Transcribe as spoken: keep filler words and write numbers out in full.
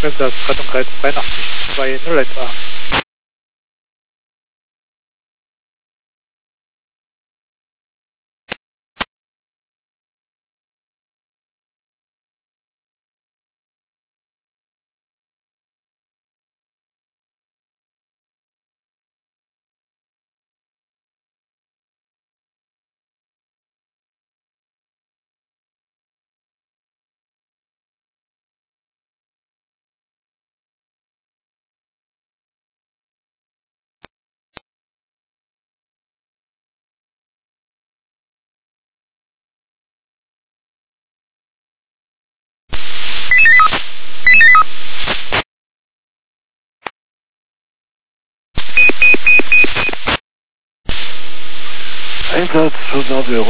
Websatz, Rettung drei zwei zwei null eins A. Einsatz, Schuss